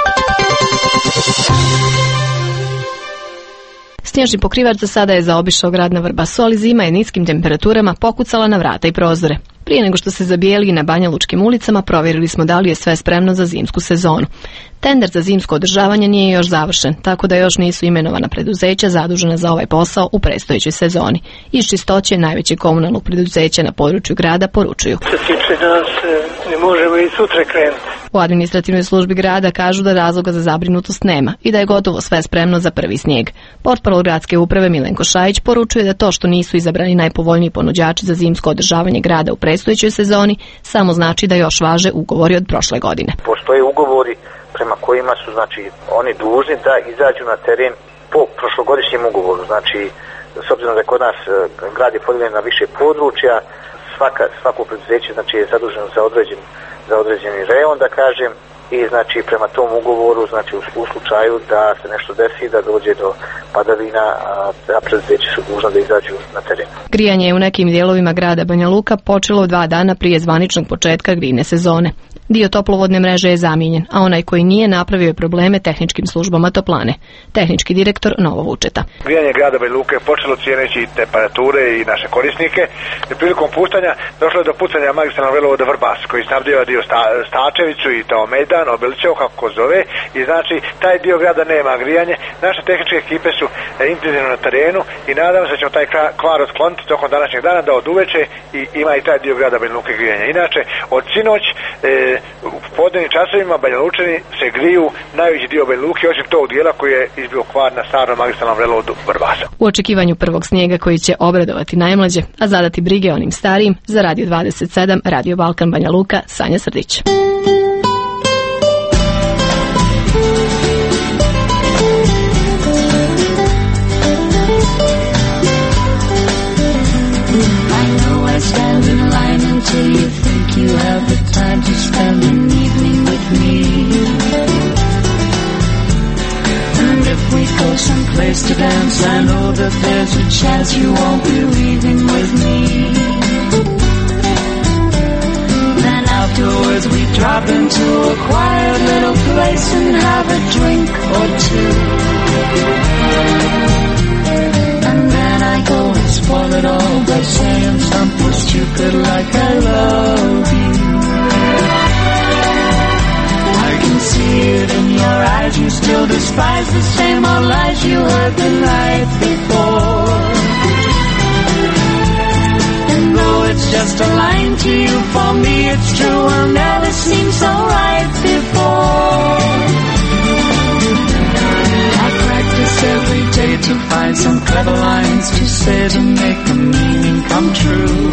Snježni pokrivač za sada je zaobišao grad na Vrbasu, ali zima je niskim temperaturama pokucala na vrata i prozore. Prije nego što se zabijeli na Banja Lučkim ulicama, provjerili smo da li je sve spremno za zimsku sezonu. Tender za zimsko održavanje nije još završen, tako da još nisu imenovana preduzeća zadužena za ovaj posao u predstojećoj sezoni. Iz Čistoće najvećeg komunalnog preduzeća na području grada poručuju. Što se tiče nas, ne možemo i sutra krenuti. U administrativnoj službi grada kažu da razloga za zabrinutost nema i da je gotovo sve spremno za prvi snijeg. Portparol gradske uprave Milenko Šajić poručuje da to što nisu izabrani najpovoljniji ponuđači za zimsko održavanje grada u predstojećoj sezoni samo znači da još važe ugovori od prošle godine. Postoje ugovori prema kojima su znači oni dužni da izađu na teren po prošlogodišnjem ugovoru. Znači, s obzirom da je kod nas grad je podijeljen na više područja, svaka, svako preduzeće znači je zaduženo za određen, za određeni rejon, da kažem, i znači prema tom ugovoru, znači u, u slučaju da se nešto desi, da dođe do padavina, a preduzeće su dužna da izađu na teren. Grijanje je u nekim dijelovima grada Banja Luka počelo dva dana prije zvaničnog početka grijne sezone. Dio toplovodne mreže je zamijenjen, a onaj koji nije napravio je probleme tehničkim službama toplane. Tehnički direktor Novo Vučeta. Grijanje grada Banja Luke počelo cijeneći temperature i naše korisnike. I prilikom puštanja došlo je do pucanja magistralnog velovoda Vrbas, koji snabdijeva dio sta, Stačevicu i Taomedan, Obilićevo, kako zove, i znači taj dio grada nema grijanje. Naše tehničke ekipe su intenzivno na terenu i nadam se da ćemo taj kvar otkloniti tokom današnjeg dana, da od uveče i ima i taj dio grada Banja Luke grijanje. Inače, od sinoć e, u podnevnim časovima Banja Lučani se griju najveći dio Banja Luke, osim tog dijela koji je izbio kvar na starom magistralnom velovodu Vrbasa. U očekivanju prvog snijega koji će obradovati najmlađe, a zadati brige onim starijim, za Radio dvadeset sedam, Radio Balkan Banja Luka, Sanja Srdić. Until you think you have the time to spend an evening with me. And if we go someplace to dance, I know that there's a chance you won't be leaving with me. Then afterwards we drop into a quiet little place and have a drink or two. And then I go and spoil it all by saying something stupid like I love you. I can see it in your eyes, you still disguise despise the same old lies you heard the night before. And though it's just a line to you, for me it's true, will never seem so right before. I practice every day to find some clever lines to say to make the meaning come true.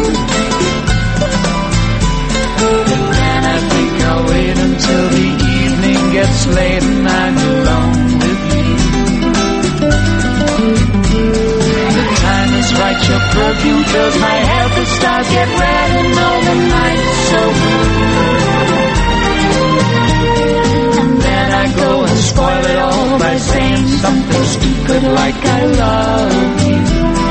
And then I think I'll wait until the evening gets late and I'm alone with you. The time is right, your perfume fills my head, the stars get red and all the night's so blue. And then I go and spoil it all by saying something stupid like I love you.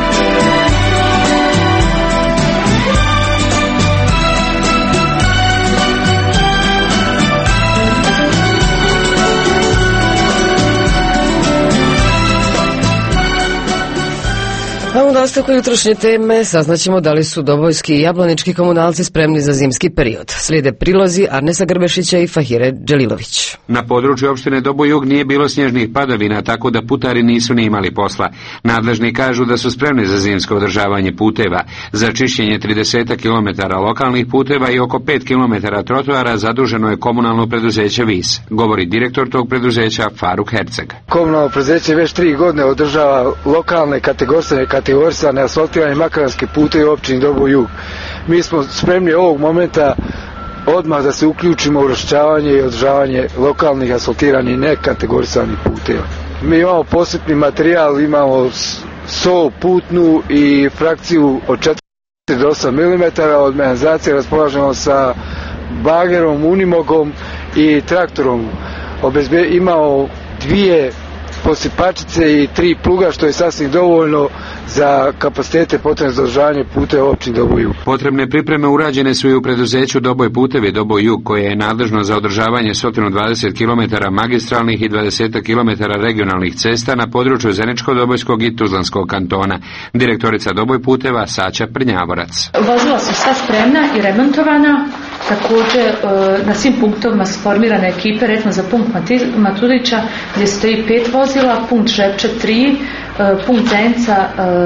A u nastavku jutrošnje teme saznaćemo da li su dobojski i jablanički komunalci spremni za zimski period. Slijede prilozi Arnesa Grbešića i Fahire Dželilović. Na području opštine Doboj Jug nije bilo snježnih padavina, tako da putari nisu ni imali posla. Nadležni kažu da su spremni za zimsko održavanje puteva. Za čišćenje trideset kilometara lokalnih puteva i oko pet kilometara trotoara zaduženo je komunalno preduzeće Vis, govori direktor tog preduzeća Faruk Herceg. Komunalno preduzeće već tri godine održava lokalne kategorisane kategorisane asfaltirane makadamske puteve u općini Doboj Jug. Mi smo spremni ovog momenta odmah da se uključimo u raščišćavanje i održavanje lokalnih asfaltiranih nekategorisanih puteva. Mi imamo posebni materijal, imamo sol putnu i frakciju od četiri do osam milimetara, od mehanizacije raspolažemo sa bagerom, unimogom i traktorom. Obezbe, imamo dvije posipačice i tri pluga, što je sasvim dovoljno za kapacitete potrebne za održavanje puteva u općini Doboj Jug. Potrebne pripreme urađene su i u preduzeću Doboj putevi Doboj Jug, koje je nadležno za održavanje sto dvadeset kilometara magistralnih i dvadeset kilometara regionalnih cesta na području Zeničko-Dobojskog i Tuzlanskog kantona. Direktorica Doboj puteva Saća Prnjavorac. Vozila su sva spremna i remontovana. Također na svim punktovima su formirane ekipe, recimo za punkt Maturića gdje stoji pet vozila, punkt Žepče tri, punkt Zenca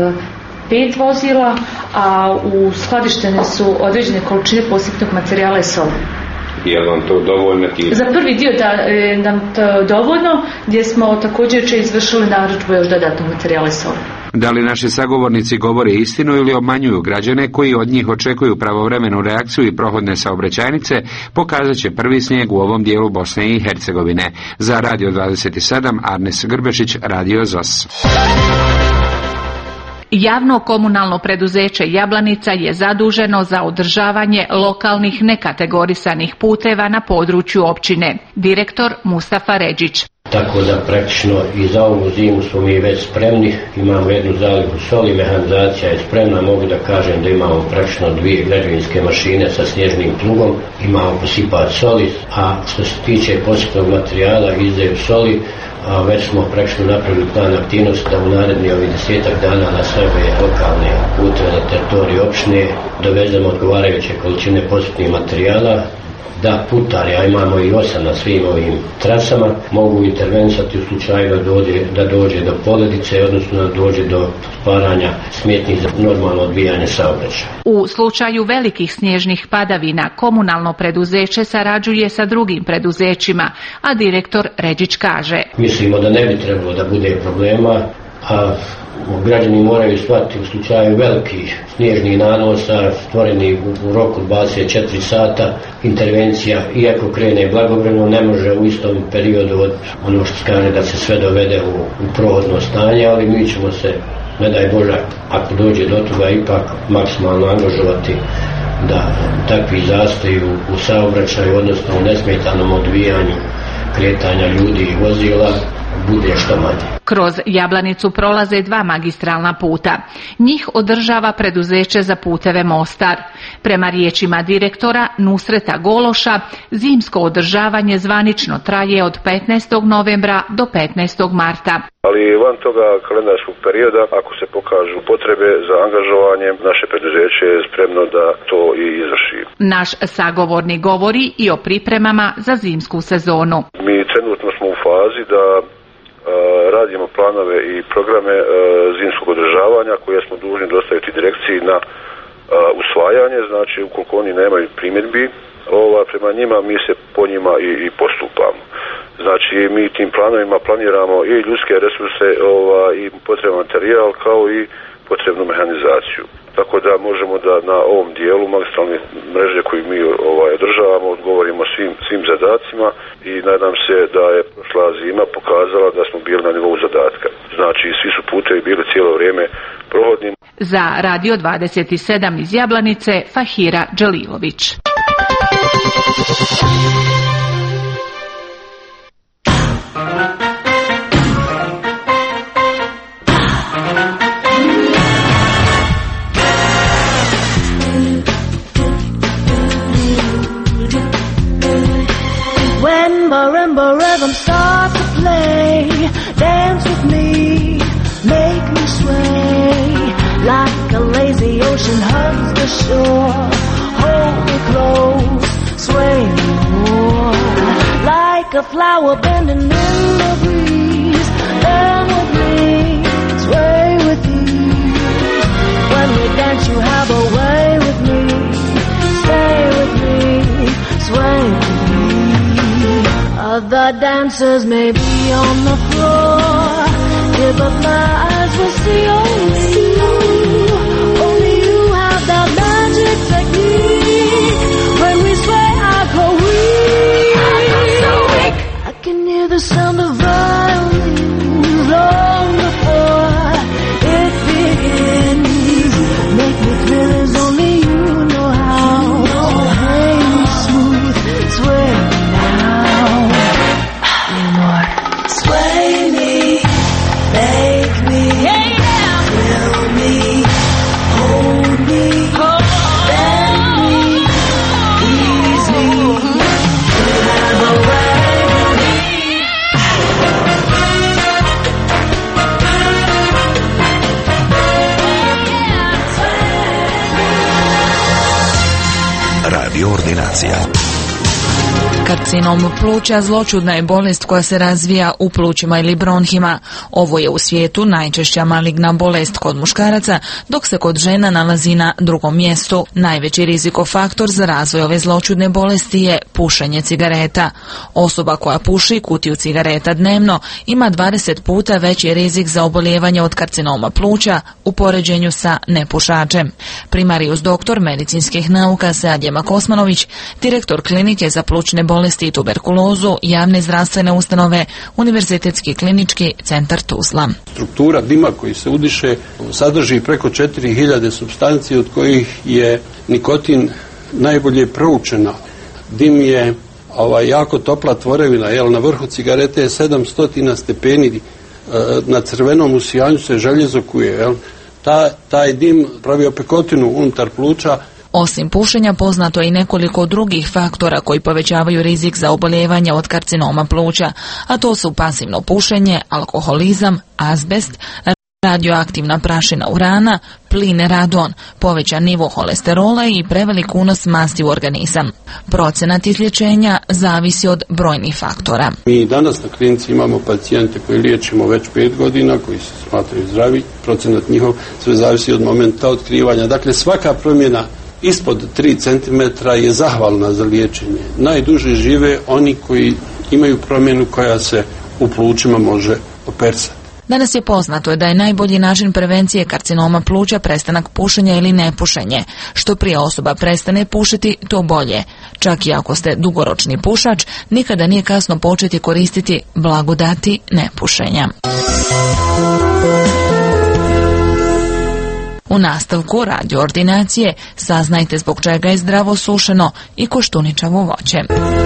pet vozila, a u skladištene su određene količine posipnog materijala i sola. Je li vam to dovoljno? Za prvi dio da je nam to dovoljno, gdje smo također će izvršili narudžbu još dodatnog materijala i sola. Da li naši sagovornici govore istinu ili obmanjuju građane koji od njih očekuju pravovremenu reakciju i prohodne saobraćajnice, pokazat će prvi snijeg u ovom dijelu Bosne i Hercegovine. Za Radio dvadeset sedam, Arnes Grbešić, Radio Z O S. Javno komunalno preduzeće Jablanica je zaduženo za održavanje lokalnih nekategorisanih puteva na području općine. Direktor Mustafa Redžić. Tako da praktično i za ovu zimu smo mi već spremni, imamo jednu zalihu soli, mehanizacija je spremna, mogu da kažem da imamo praktično dvije građevinske mašine sa snježnim plugom, imamo posipač soli, a što se tiče posipnog materijala izdaju soli, a već smo praktično napravili plan aktivnosti da u naredni ovih desetak dana na sve lokalne puteve na teritoriju opštine dovezemo odgovarajuće količine posipnih materijala, da putari, a imamo i osam na svim ovim trasama, mogu intervenisati u slučaju da dođe, da dođe do poledice, odnosno da dođe do stvaranja smetnji za normalno odvijanje saobraćaja. U slučaju velikih snježnih padavina komunalno preduzeće sarađuje sa drugim preduzećima, a direktor Redžić kaže: Mislimo da ne bi trebalo da bude problema, a građani moraju shvatiti u slučaju velikih snježnih nanosa stvoreni u, u roku dvadeset četiri sata, intervencija iako krene blagovremeno ne može u istom periodu od ono što se kaže da se sve dovede u, u prohodno stanje, ali mi ćemo se, ne daj Bože, ako dođe do toga ipak maksimalno angažovati da takvi zastoji u, u saobraćaju, odnosno u nesmetanom odvijanju kretanja ljudi i vozila bude što manje. Kroz Jablanicu prolaze dva magistralna puta. Njih održava preduzeće za puteve Mostar. Prema riječima direktora Nusreta Gološa, zimsko održavanje zvanično traje od petnaestog novembra do petnaestog marta. Ali van toga kalendarskog perioda, ako se pokažu potrebe za angažovanje, naše preduzeće je spremno da to i izvrši. Naš sagovornik govori i o pripremama za zimsku sezonu. Mi trenutno smo u fazi da radimo planove i programe zimskog održavanja koje smo dužni dostaviti direkciji na usvajanje, znači ukoliko oni nemaju primjedbi ova, prema njima, mi se po njima i, i postupamo. Znači mi tim planovima planiramo i ljudske resurse ova, i potreban materijal kao i potrebnu mehanizaciju. Tako da možemo da na ovom dijelu magistralne mreže koju mi ovaj, održavamo odgovorimo svim, svim zadacima i nadam se da je prošla zima pokazala da smo bili na nivou zadatka. Znači svi su putevi bili cijelo vrijeme prohodni. Za Radio dvadeset sedam iz Jablanice, Fahira Đalilović. When marimba rhythm starts to play, dance with me, make me sway, like a lazy ocean hugs the shore. Hold me close, sway me more, like a flower bending in the breeze. Bend with me, sway with ease. When we dance, you have a way with me. Stay with me, sway with me. Other dancers may be on the floor, yeah, but my eyes will see only you. Only you have that magic technique. When we sway, I go weak. I go so weak. I can hear the sound of violins long before it begins. Make me feel as only you know how. So hang me smooth, sway me now. More. Sway me, make me, yeah, yeah. Thrill me, hold me, oh. Bend me, ease me, you have a way with me. Radio Ordinacija. Karcinom pluća zloćudna je bolest koja se razvija u plućima ili bronhima. Ovo je u svijetu najčešća maligna bolest kod muškaraca, dok se kod žena nalazi na drugom mjestu. Najveći rizikofaktor za razvoj ove zloćudne bolesti je pušenje cigareta. Osoba koja puši kutiju cigareta dnevno ima dvadeset puta veći rizik za obolijevanje od karcinoma pluća u poređenju sa nepušačem. Primarius doktor medicinskih nauka Seadjema Kosmanović, direktor klinike za plućne bolesti i tuberkulozu javne zdravstvene ustanove Univerzitetski klinički centar Tuzla. Struktura dima koji se udiše sadrži preko četiri hiljade supstanci od kojih je nikotin najbolje proučena. Dim je ovaj, jako topla tvorevina, jel, na vrhu cigarete je sedamsto stepeni, na crvenom usijanju se željezo kuje, jel. Ta, taj dim pravi opekotinu unutar pluća. Osim pušenja poznato je i nekoliko drugih faktora koji povećavaju rizik za obolijevanje od karcinoma pluća, a to su pasivno pušenje, alkoholizam, azbest, radioaktivna prašina urana, plin radon, povećan nivo holesterola i prevelik unos masti u organizam. Procenat izlječenja zavisi od brojnih faktora. Mi danas na klinici imamo pacijente koji liječimo već pet godina, koji se smatraju zdravi, procenat njihov sve zavisi od momenta otkrivanja. Dakle, svaka promjena ispod tri centimetra je zahvalna za liječenje. Najduže žive oni koji imaju promjenu koja se u plućima može opersati. Danas je poznato da je najbolji način prevencije karcinoma pluća prestanak pušenja ili nepušenje. Što prije osoba prestane pušiti, to bolje. Čak i ako ste dugoročni pušač, nikada nije kasno početi koristiti blagodati nepušenja. U nastavku radio ordinacije saznajte zbog čega je zdravo sušeno i koštuničavo voće.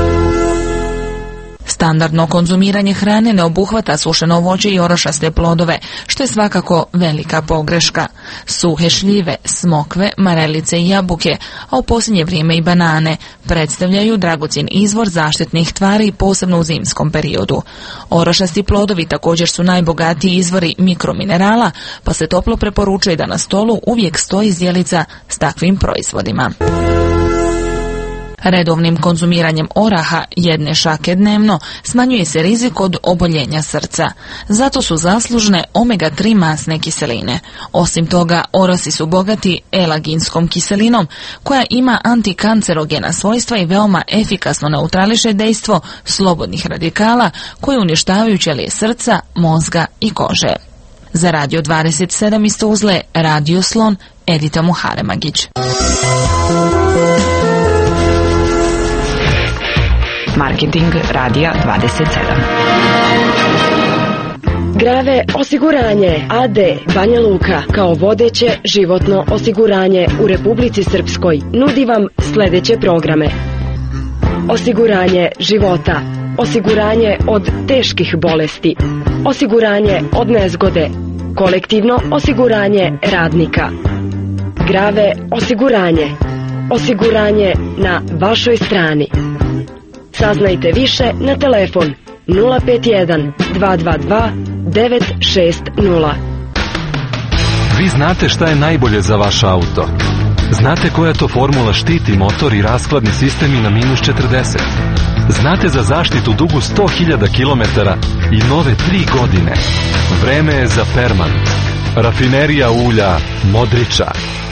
Standardno konzumiranje hrane ne obuhvata sušeno voće i orošaste plodove, što je svakako velika pogreška. Suhe šljive, smokve, marelice i jabuke, a u posljednje vrijeme i banane, predstavljaju dragocjen izvor zaštitnih tvari, posebno u zimskom periodu. Orošasti plodovi također su najbogatiji izvori mikrominerala, pa se toplo preporučuje da na stolu uvijek stoji zdjelica s takvim proizvodima. Redovnim konzumiranjem oraha jedne šake dnevno smanjuje se rizik od oboljenja srca. Zato su zaslužne omega tri masne kiseline. Osim toga, orasi su bogati elaginskom kiselinom koja ima antikancerogena svojstva i veoma efikasno neutrališe dejstvo slobodnih radikala koji uništavaju ćelije srca, mozga i kože. Za Radio dvadeset sedam iz Tuzle, Radio Slon, Edita Muharemagić. Marketing Radija dvadeset sedam. Grave osiguranje A D Banja Luka kao vodeće životno osiguranje u Republici Srpskoj nudi vam sljedeće programe: osiguranje života, osiguranje od teških bolesti, osiguranje od nezgode, kolektivno osiguranje radnika. Grave osiguranje, osiguranje na vašoj strani. Saznajte više na telefon nula pet jedan dva dva dva devet šest nula. Vi znate šta je najbolje za vaš auto. Znate koja to formula štiti motor i rashladni sistem i na minus četrdeset. Znate za zaštitu dugu sto hiljada kilometara i nove tri godine. Vreme je za Permant. Rafinerija ulja Modriča.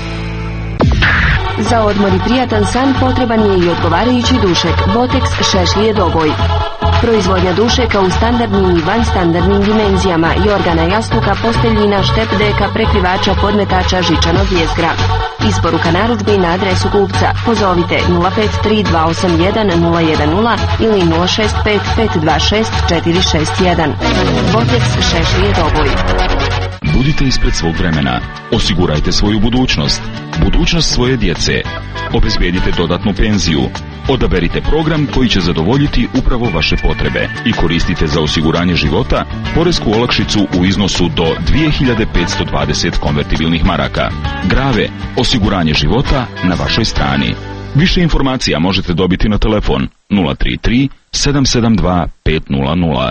Za odmor i prijatan san potreban je i odgovarajući dušek Botex šešlije Doboj. Proizvodnja dušeka u standardnim i vanstandardnim dimenzijama, jorgana, jastuka, posteljina, štep deka, prekrivača, podmetača, žičanog jezgra. Isporuka narudžbi na adresu kupca. Pozovite nula pet tri dva osam jedan nula jedan nula ili nula šest pet pet dva šest četiri šest jedan. Botex šešlije Doboj. Budite ispred svog vremena. Osigurajte svoju budućnost. Budućnost svoje djece. Obezbedite dodatnu penziju. Odaberite program koji će zadovoljiti upravo vaše potrebe i koristite za osiguranje života poresku olakšicu u iznosu do dvije hiljade petsto dvadeset konvertibilnih maraka. Grave, osiguranje života na vašoj strani. Više informacija možete dobiti na telefon nula tri tri sedam sedam dva pet nula nula.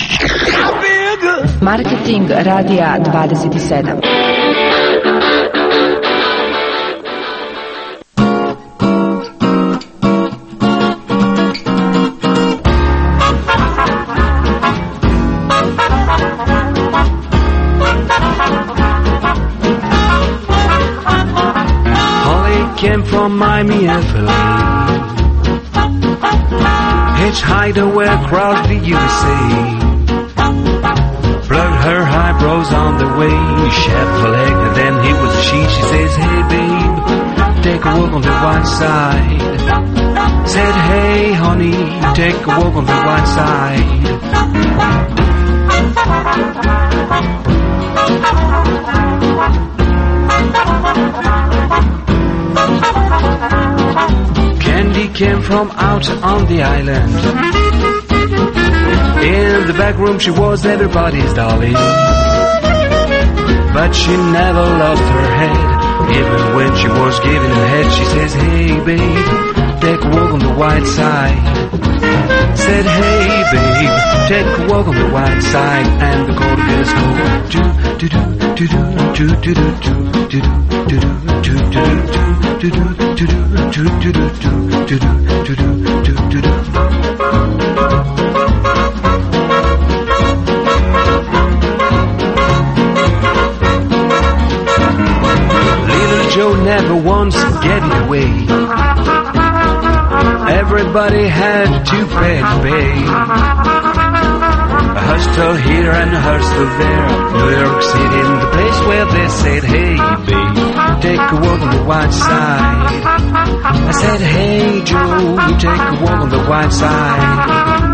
Marketing Radija dvadeset sedam. Came from Miami, F L A. Hitchhiked away across the U S A. Blurred her eyebrows on the way. Chevrolet, and then he was a she. She says, hey babe, take a walk on the white side. Said, hey honey, take a walk on the white side. Candy came from out on the island. In the back room she was everybody's darling. But she never lost her head. Even when she was giving her head, she says, hey babe, take a walk on the white side. Said, hey babe, take a walk on the white side. And the cold girls go do do do do do do do do do do do do do do. Little Joe never once gave it away. Everybody had to pay to pay. A hostel here and a hostel there. New York City, in the place where they said, hey babe, take a walk on the white side. I said, hey Joe, take a walk on the white side.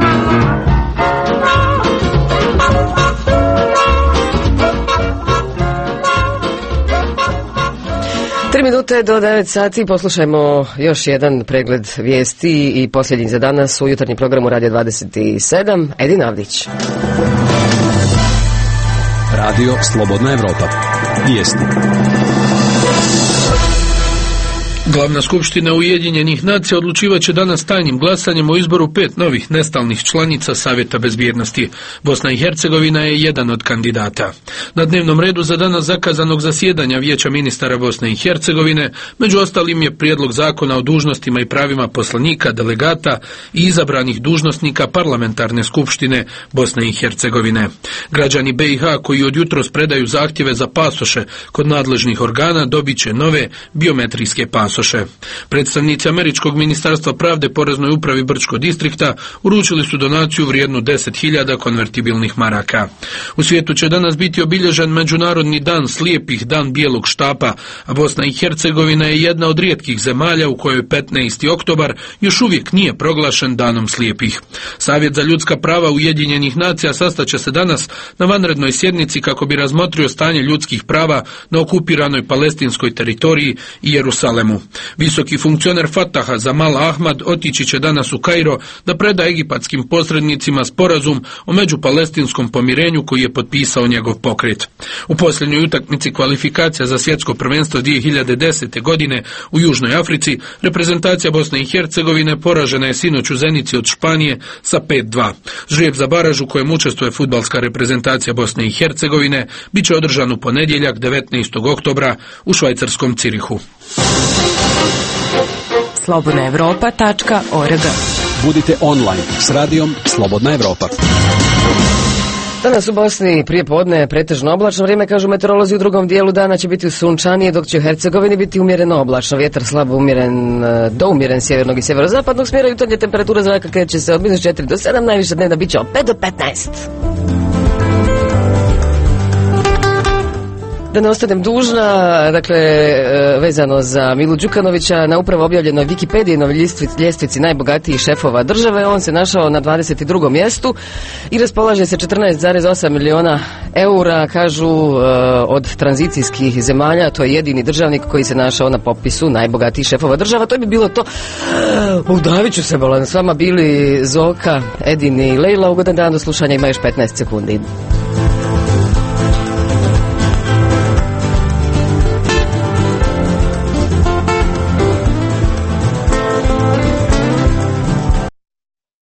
Tri minute do devet sati, poslušajmo još jedan pregled vijesti i posljednji za danas u jutarnjem programu Radio dvadeset sedam. Edin Avdić. Radio Slobodna Evropa. Vijesti. Glavna skupština Ujedinjenih nacija odlučivat će danas tajnim glasanjem o izboru pet novih nestalnih članica Savjeta bezbjednosti. Bosna i Hercegovina je jedan od kandidata. Na dnevnom redu za danas zakazanog zasjedanja Vijeća ministara Bosne i Hercegovine među ostalim je prijedlog zakona o dužnostima i pravima poslanika, delegata i izabranih dužnosnika parlamentarne skupštine Bosne i Hercegovine. Građani B i H koji od jutros predaju zahtjeve za pasoše kod nadležnih organa dobit će nove biometrijske pasoše. Predstavnici Američkog ministarstva pravde Poreznoj upravi Brčko distrikta uručili su donaciju vrijednu deset hiljada konvertibilnih maraka. U svijetu će danas biti obilježen Međunarodni dan slijepih, dan bijelog štapa, a Bosna i Hercegovina je jedna od rijetkih zemalja u kojoj petnaesti oktobar još uvijek nije proglašen danom slijepih. Savjet za ljudska prava Ujedinjenih nacija sastaće se danas na vanrednoj sjednici kako bi razmotrio stanje ljudskih prava na okupiranoj palestinskoj teritoriji i Jerusalemu. Visoki funkcioner Fataha Zamal Ahmad otići će danas u Kairo da preda egipatskim posrednicima sporazum o međupalestinskom pomirenju koji je potpisao njegov pokret. U posljednjoj utakmici kvalifikacija za svjetsko prvenstvo dvije hiljade desete. godine u Južnoj Africi reprezentacija Bosne i Hercegovine poražena je sinoć u Zenici od Španije sa pet dva. Žrijeb za baraž u kojem učestvuje fudbalska reprezentacija Bosne i Hercegovine bit će održan u ponedjeljak devetnaestog oktobra u švajcarskom Cirihu. slobodna evropa tačka org. Budite online s radijom Slobodna Evropa. Danas u Bosni prije podne pretežno oblačno vrijeme, kažu meteorolozi. U drugom dijelu dana će biti sunčanije, dok će u Hercegovini biti umjereno oblačno. Vjetar slabo umjeren do umjeren sjevernog i sjeverozapadnog smjera. Jutarnje temperatura zraka kreće se od minus četiri do sedam, najviše dnevna bit će od pet do petnaest. Da ne ostanem dužna, dakle, vezano za Milu Đukanovića, na upravo objavljenoj Wikipedijinoj ljestvici najbogatijih šefova države, on se našao na dvadeset drugom mjestu i raspolaže se četrnaest zarez osam milijuna eura, kažu, od tranzicijskih zemalja. To je jedini državnik koji se našao na popisu najbogatijih šefova država. To bi bilo to. Udavit ću se, bolan. S vama bili Zoka, Edin i Lejla. Ugodan dan, do slušanja, ima još petnaest sekundi.